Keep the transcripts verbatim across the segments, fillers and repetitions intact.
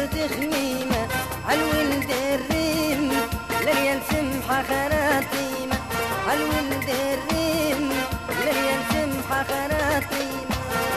ورد خميمة عالولد الريم لليال سمحة خراطيمة عالولد الريم لليال سمحة خراطيمة.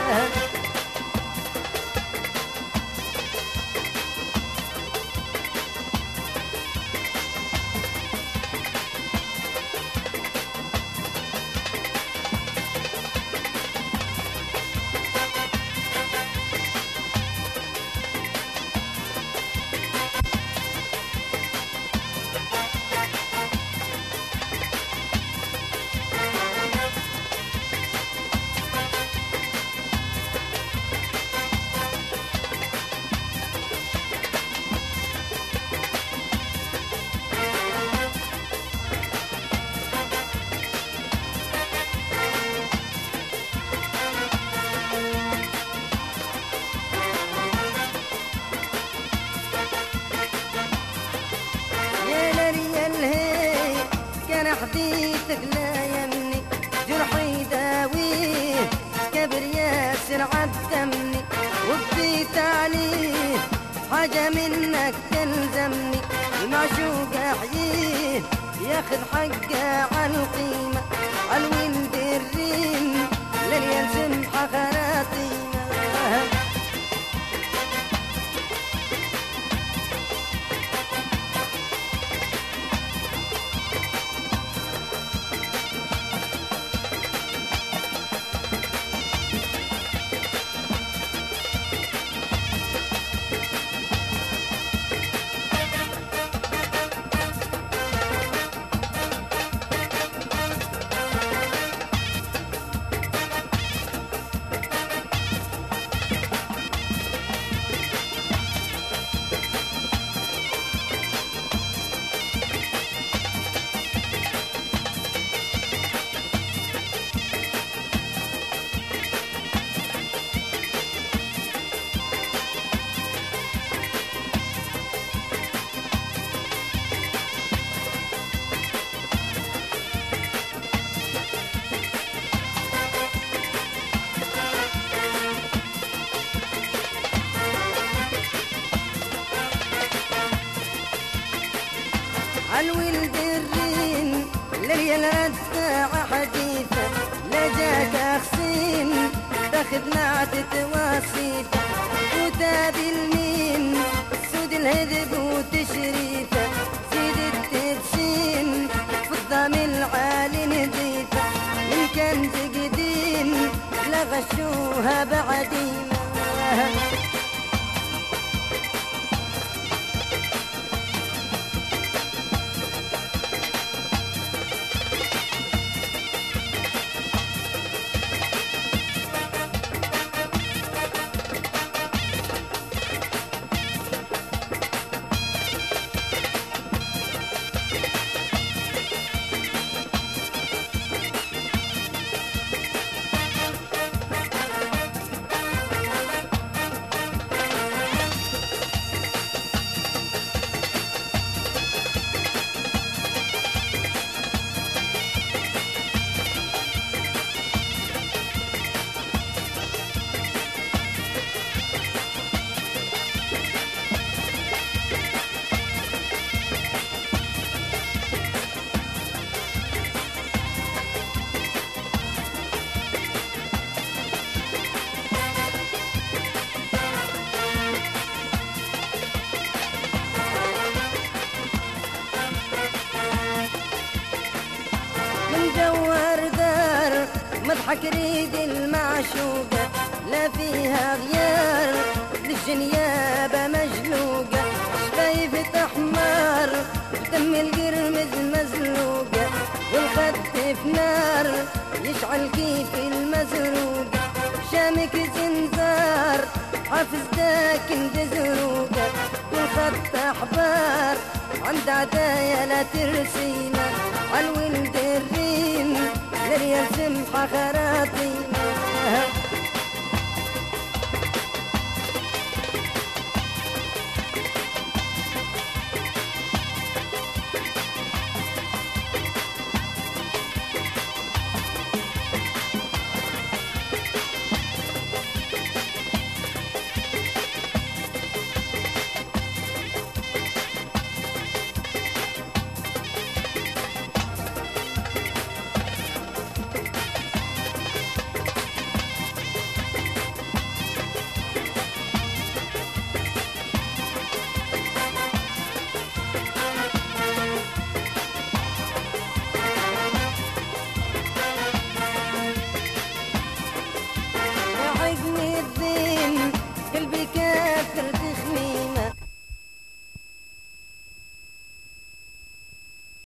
حديثك لا يمني جرحي داويه كبر ياسر عدمني وبديت عليه حاجة منك تلزمني المعشوق احييه ياخذ حقه عالقيمة عالولد الريم لليال سمحة خراطيمة. عالولد الرين لليال ردفع حديثة لا جاك خصين تاخد نعتة وصيفة وتاب المين سود الهذب وتشريفة زيد التدشين في الضام العالي نظيفة من كان تقدين لا غشوها بعديمة. جوهر دار مضحك ريد المعشوقة لا فيها غيار للجنيابة مجلوقة شفايفة أحمر بدم القرمز مزلوقة والخد في نار يشعل كيف المزروقة شامك زنزار حافظ داك دزروقة والخط أحبار عند عدايا لا ترسينا عالولد الريم لليال سمحة خراطيمة.